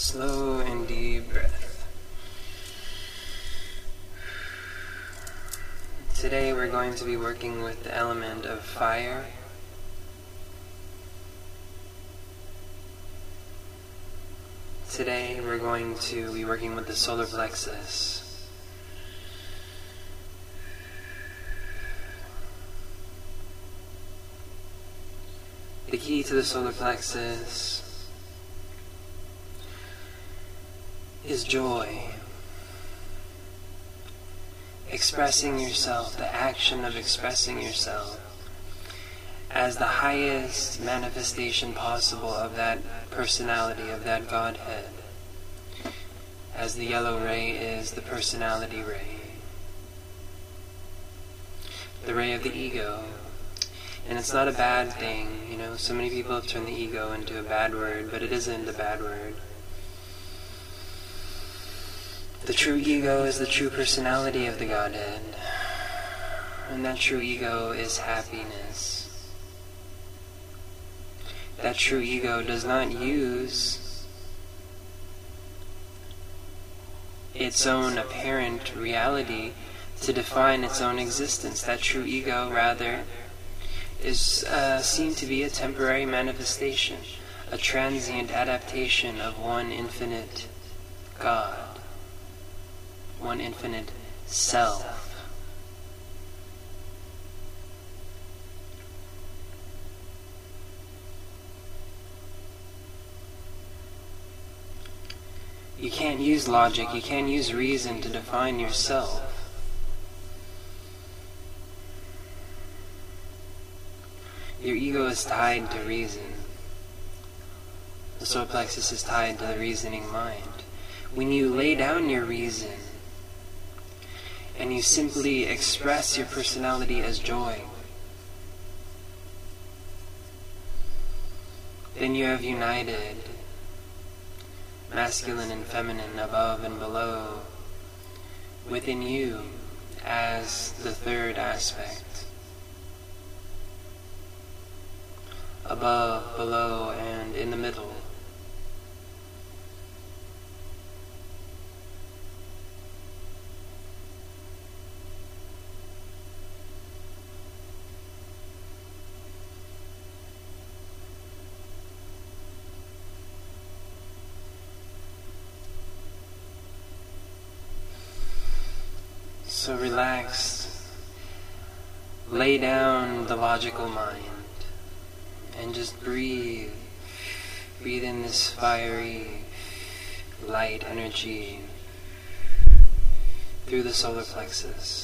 Slow and deep breath. Today we're going to be working with the element of fire. Today we're going to be working with the solar plexus. The key to the solar plexus is joy. Expressing yourself, the action of expressing yourself as the highest manifestation possible of that personality, of that Godhead. As the yellow ray is the personality ray. The ray of the ego. And it's not a bad thing, you know, so many people have turned the ego into a bad word, but it isn't a bad word. The true ego is the true personality of the Godhead, and that true ego is happiness. That true ego does not use its own apparent reality to define its own existence. That true ego, rather, is seen to be a temporary manifestation, a transient adaptation of one infinite God. One infinite self. You can't use logic, you can't use reason to define yourself. Your ego is tied to reason. The solar plexus is tied to the reasoning mind. When you lay down your reason, and you simply express your personality as joy, then you have united masculine and feminine, above and below, within you as the third aspect. Above, below, and in the middle. So relaxed, lay down the logical mind and just breathe. Breathe in this fiery, light energy through the solar plexus.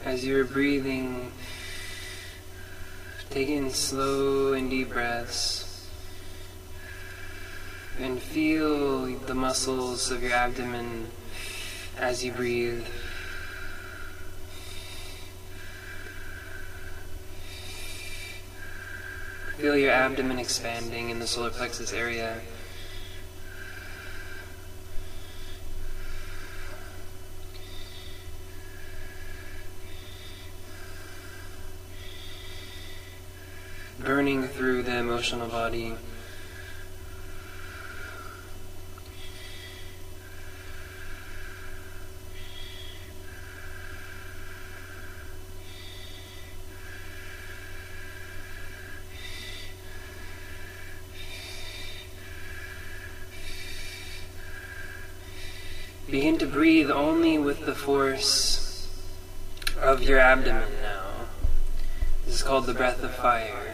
As you're breathing, take in slow and deep breaths and feel the muscles of your abdomen as you breathe. Feel your abdomen expanding in the solar plexus area. Burning through the emotional body. Begin to breathe only with the force of your abdomen now. This is called the breath of fire.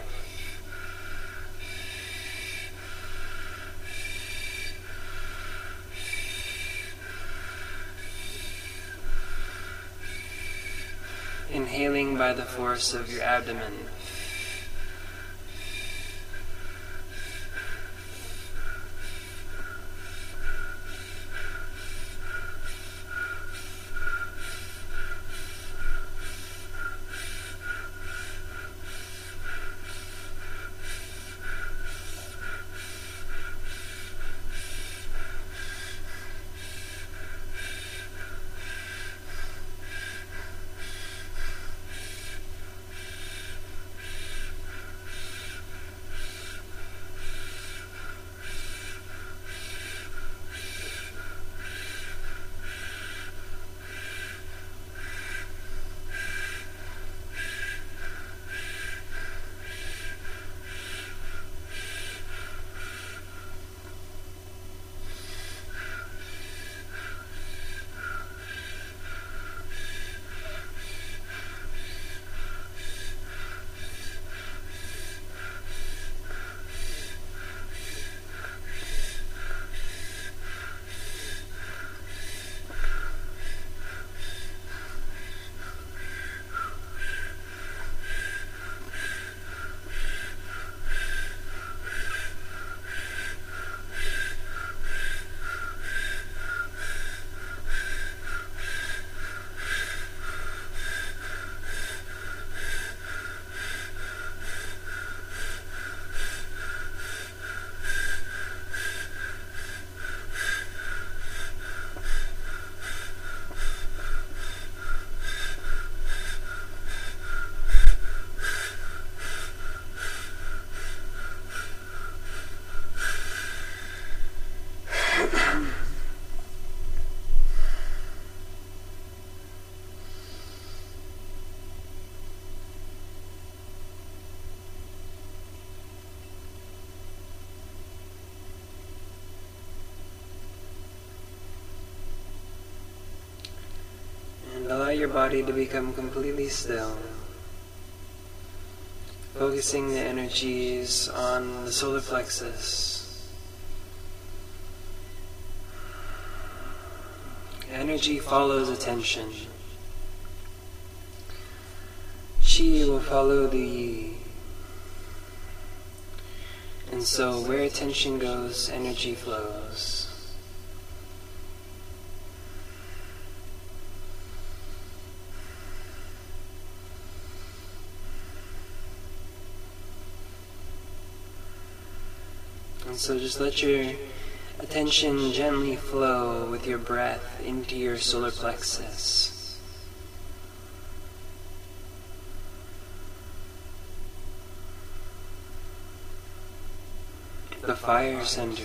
Inhaling by the force of your abdomen. Allow your body to become completely still, focusing the energies on the solar plexus. Energy follows attention. Chi will follow the Yi. And so where attention goes, energy flows. And so just let your attention gently flow with your breath into your solar plexus. The fire center.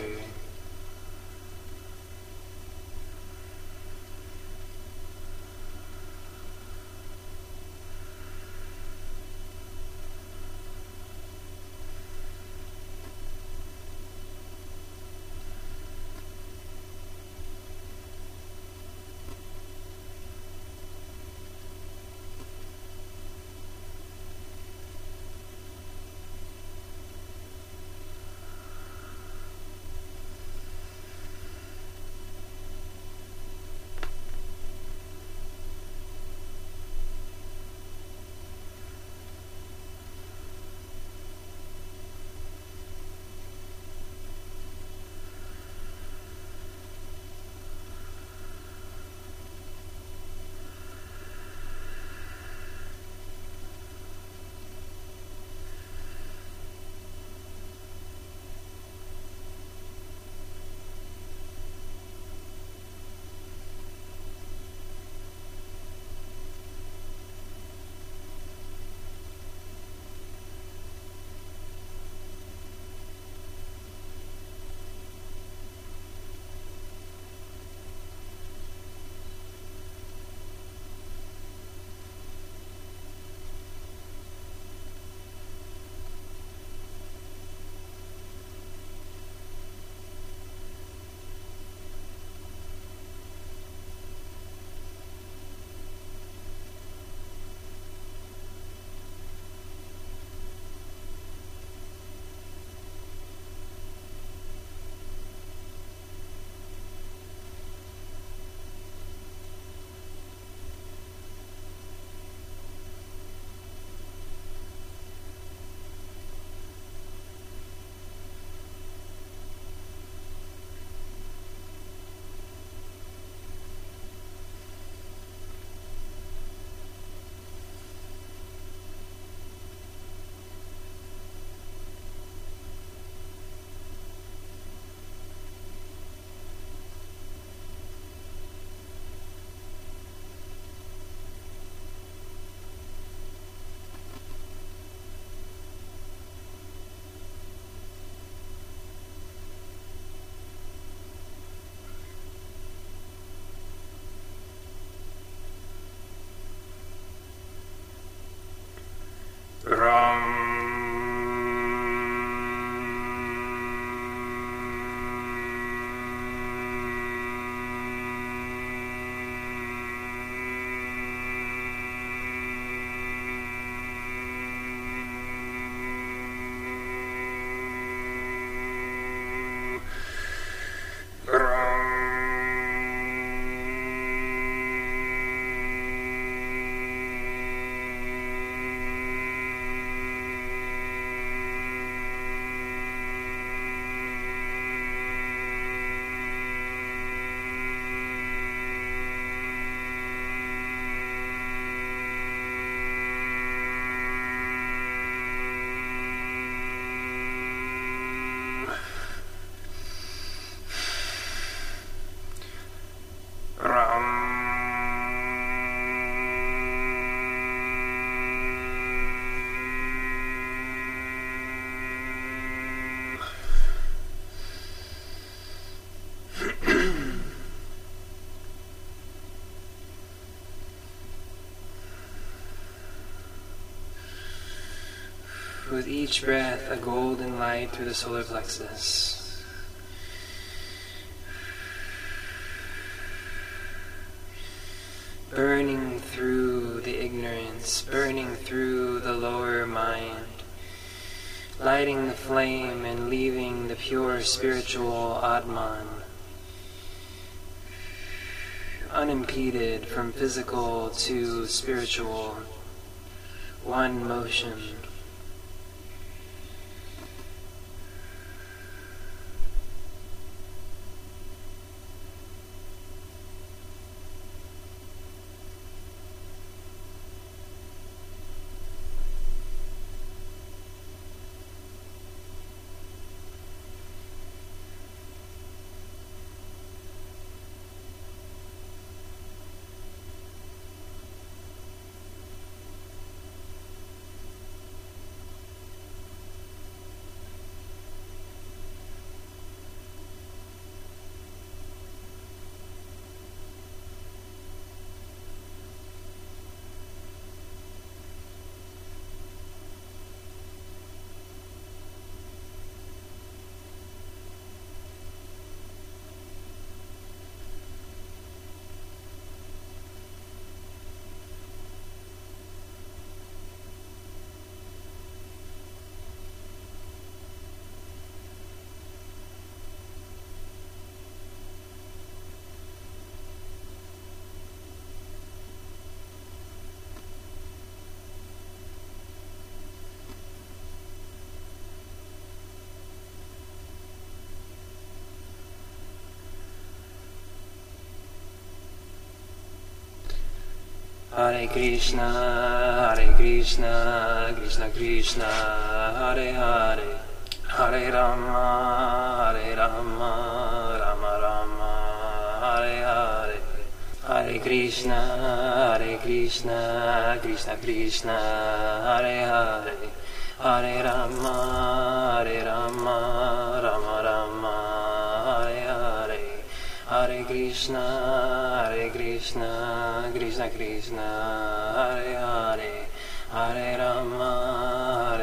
with each breath a golden light through the solar plexus. Burning through the ignorance, burning through the lower mind, lighting the flame and leaving the pure spiritual Atman, unimpeded from physical to spiritual, one motion. Hare Krishna, Krishna Krishna, Hare Hare, Hare Rama, Rama Rama, Hare Hare, Hare Krishna, Krishna Krishna, Hare Hare, Hare Rama, Rama Rama, Hare Hare, Hare Krishna, Krishna Krishna, Hare Hare, Hare Rama,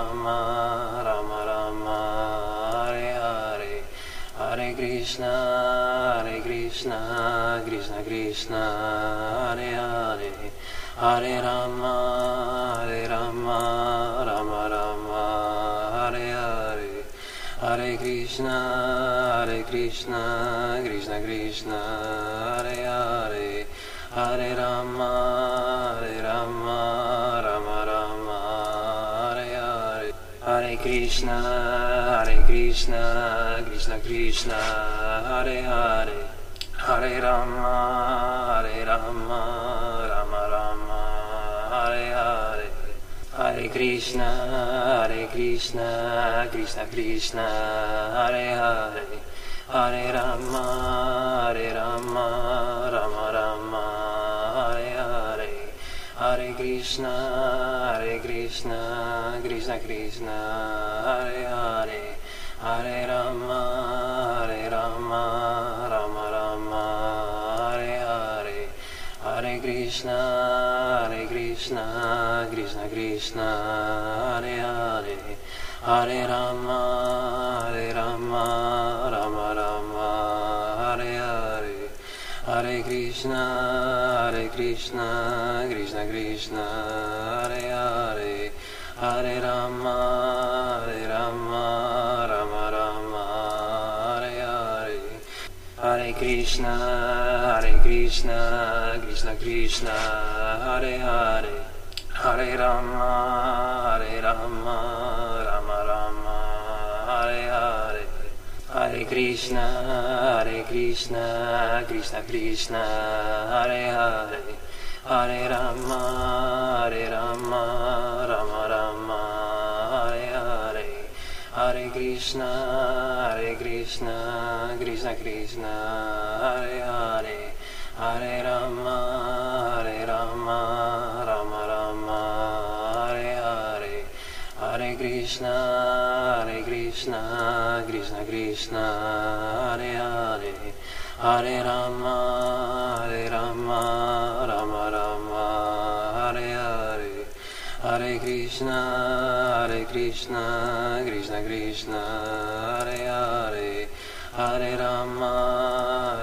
Rama Rama, Hare Hare, Hare Krishna, Krishna Krishna, Hare Hare, Hare Rama, Rama Rama, Hare Hare, Hare Krishna, Krishna Krishna, Hare Hare, Hare Rama, Rama Rama, Hare Hare, Hare Krishna, Krishna Krishna, Hare Hare, Hare Rama, Rama Rama, Hare Hare, Hare Krishna, Krishna Krishna, Hare Hare, Hare Rama, Rama Rama, Hare Hare, Hare Krishna, Krishna Krishna, Hare Hare, Hare Rama, Rama Rama, Hare Hare, Hare Krishna, Krishna Krishna, Hare Hare, Hare Rama, Rama Rama, Hare Hare, Hare Krishna, Krishna Krishna, Hare Hare, Hare Rama, Rama Rama, Hare Hare, Hare Krishna, Krishna Krishna, Hare Hare, Hare Rama, Rama Rama, Hare Hare, Hare Krishna, Krishna Krishna, Hare Hare, Hare Rama, Rama Rama, Hare Hare, Hare Krishna, Krishna Krishna, Hare Hare, Hare Rama, Rama Rama, Hare Hare, Hare Krishna, Krishna Krishna, Hare Hare, Hare Rama, Rama Rama, Hare Hare, Hare Krishna, Krishna, Krishna Krishna, Hare Hare, Hare Rama,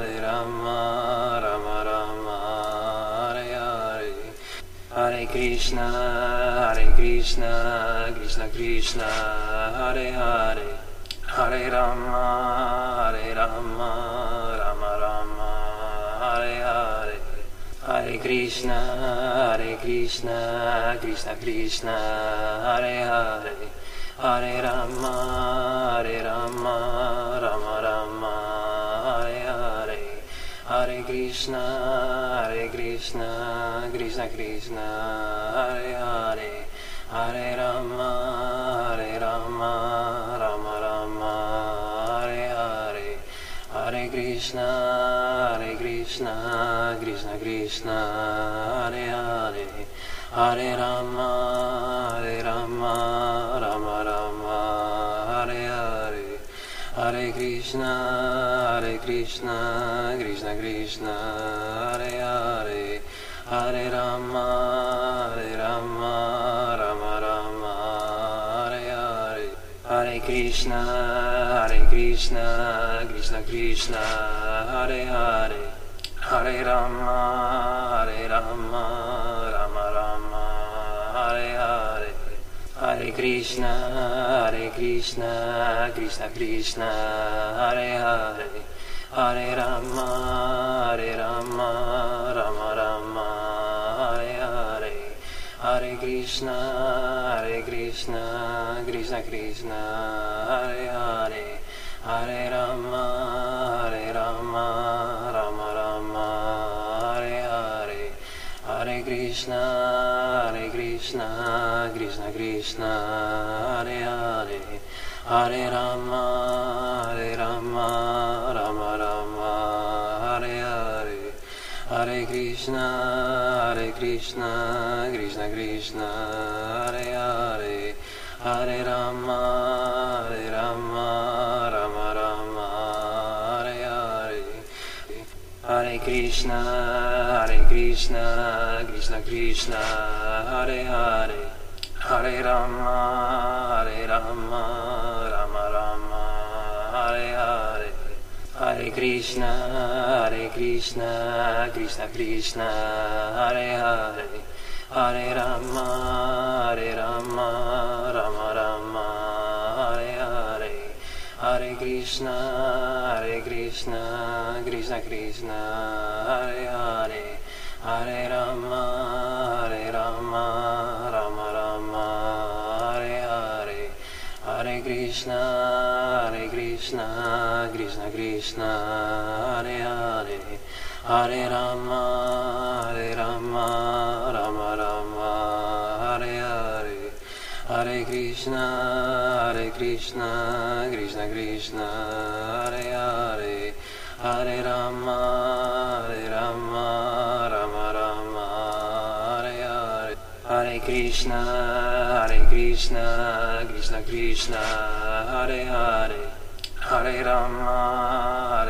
Rama Rama, Hare Hare, Hare Krishna, Krishna Krishna, Hare Hare, Hare Rama, Rama Rama, Hare Hare, Hare Krishna, Krishna Krishna, Hare Hare, Hare Rama, Rama Rama, Hare Hare, Hare Krishna, Krishna Krishna, Hare Hare, Hare Rama, Rama Rama, Hare Hare, Hare Krishna, Krishna Krishna, Hare Hare, Hare Rama, Rama Rama, Hare Hare, Hare Krishna, Krishna Krishna, Hare Hare, Hare Rama, Rama Rama, Hare Hare, Hare Krishna, Krishna Krishna, Hare Hare, Hare Rama, Rama Rama, Hare Hare, Hare Krishna, Krishna Krishna, Hare Hare, Hare Rama, Rama Rama, Hare Hare, Hare Krishna, Krishna Krishna, Hare Hare, Hare Rama, Rama Rama, Hare Hare, Hare Krishna, Krishna Krishna, Hare Hare, Hare Rama, Rama Rama, Hare Hare, Hare Krishna, Krishna Krishna, Hare Hare, Hare Rama, Rama Rama, Hare Hare, Hare Krishna, Krishna Krishna, Hare Hare, Hare Rama, Rama Rama, Hare Hare, Hare Krishna, Krishna Krishna, Hare Hare, Hare Rama, Rama Rama, Hare Hare, Hare Krishna, Krishna Krishna, Hare Hare, Hare Rama, Rama Rama, Hare Hare, Hare Krishna, Krishna Krishna, Hare Hare, Hare Rama, Rama Rama, Hare Hare, Hare Krishna, Krishna Krishna, Hare Hare, Hare Rama, Rama Rama, Hare Hare, Hare Krishna, Krishna Krishna, Hare Hare, Hare Rama,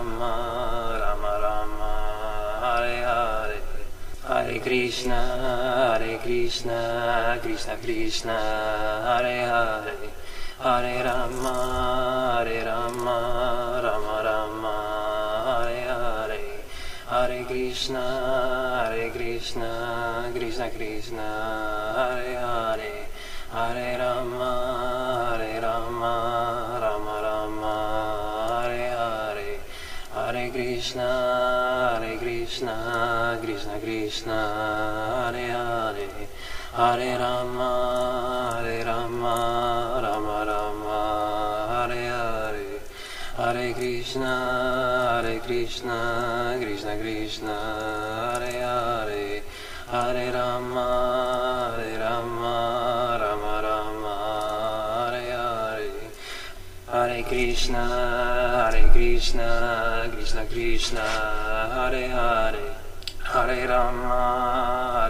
Rama Rama, Hare Hare, Hare Krishna, Krishna Krishna, Hare Hare, Hare Rama, Rama Rama, Hare Hare, Hare Krishna, Krishna Krishna, Hare Hare, Hare Rama, Rama Rama, Hare Hare, Hare Krishna, Krishna Krishna, Hare Hare, Hare Rama, Rama Rama, Hare Hare, Hare Krishna, Krishna Krishna, Hare Hare, Hare Rama, Rama Rama, Hare Hare, Hare Krishna, Krishna Krishna, Hare Hare, Hare Rama,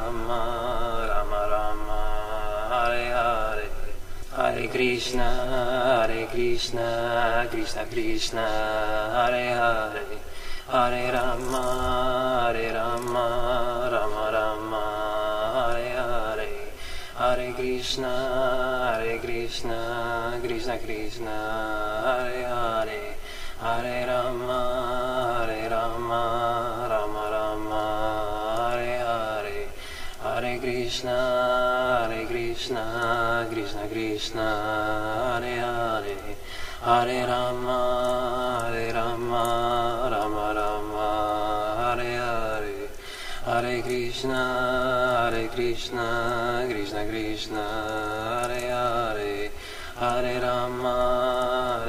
Rama Rama, Hare Hare, Hare Krishna, Krishna Krishna, Hare Hare, Hare Rama, Rama Rama, Hare Hare, Hare Krishna, Krishna, Krishna Krishna, Hare Hare, Hare Rama, Rama Rama, Hare Hare, Hare Krishna, Krishna Krishna, Hare Hare, Hare Rama, Rama Rama, Hare Hare, Hare Krishna, Krishna Krishna, Hare Hare, Hare Rama,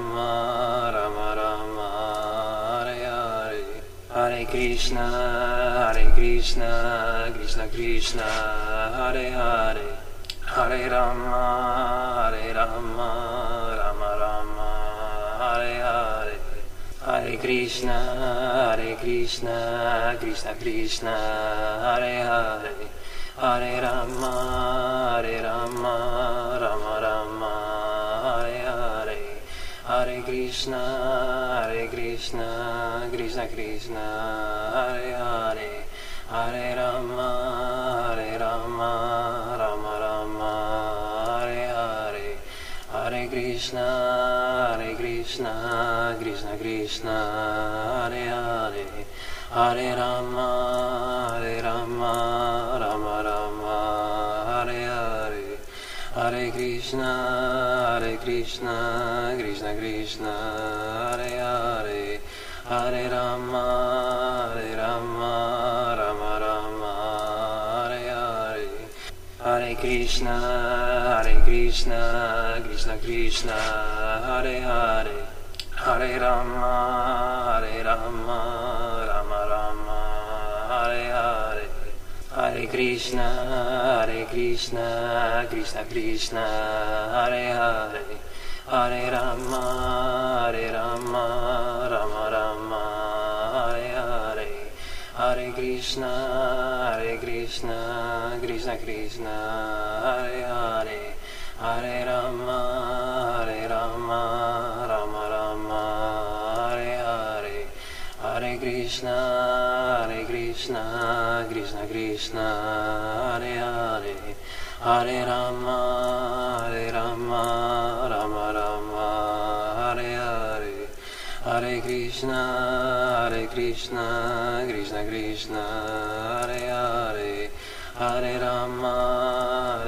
Rama Rama, Hare Hare, Hare Krishna, Krishna Krishna, Hare Hare, Hare Rama, Rama Rama, Hare Hare, Hare Krishna, Krishna Krishna, Hare Hare, Hare Rama, Rama Rama, Hare Hare, Hare Krishna, Krishna Krishna, Hare Hare, Hare Rama, Rama Rama, Hare Hare, Hare Krishna, Krishna Krishna, Hare Hare, Hare Rama, Rama Rama, Hare Hare, Hare Krishna, Krishna Krishna, Hare Hare, Hare Rama, Rama Rama, Hare Hare, Hare Krishna, Krishna Krishna, Hare Hare, Hare Rama, Rama Rama, Hare Hare, Hare Krishna, Krishna Krishna, Hare Hare, Hare Rama, Rama Rama, Hare Hare, Hare Krishna, Krishna Krishna, Hare Hare, Hare Rama, Rama Rama, Hare Hare, Hare Krishna, Krishna Krishna, Hare Hare, Hare Rama, Rama Rama, Hare Hare, Hare Krishna, Krishna Krishna, Hare Hare, Hare Rama,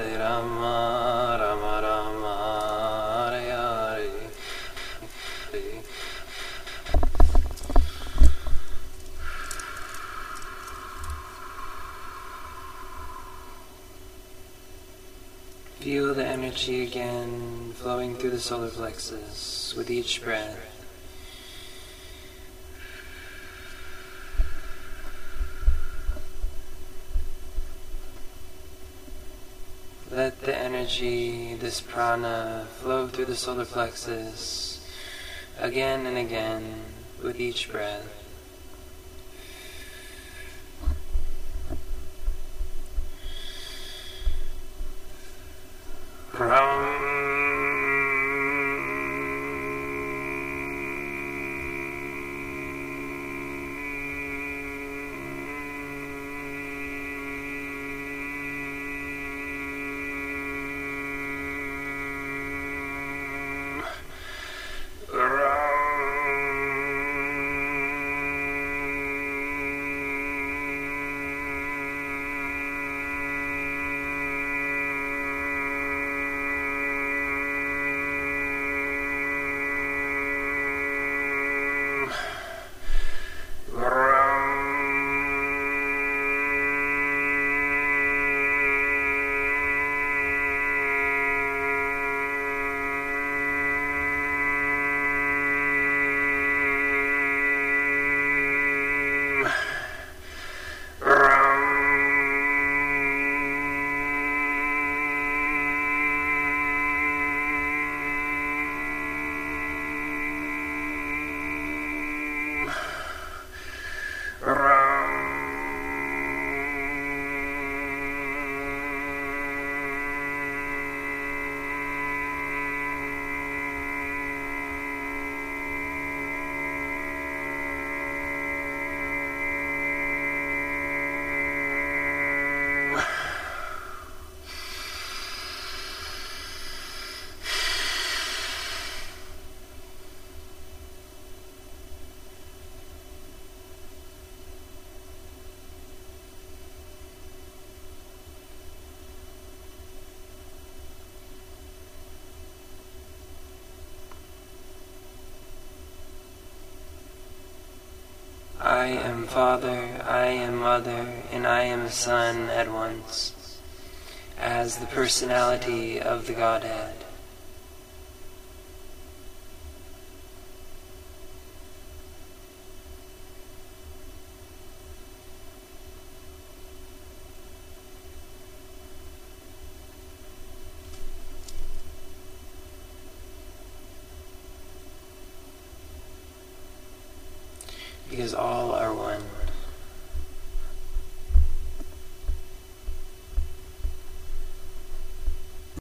Rama Rama, Hare Hare. Feel the energy again flowing through the solar plexus with each breath. Let the energy, this prana, flow through the solar plexus again and again with each breath. I am Father, I am Mother, and I am Son at once, as the personality of the Godhead. Because all are one.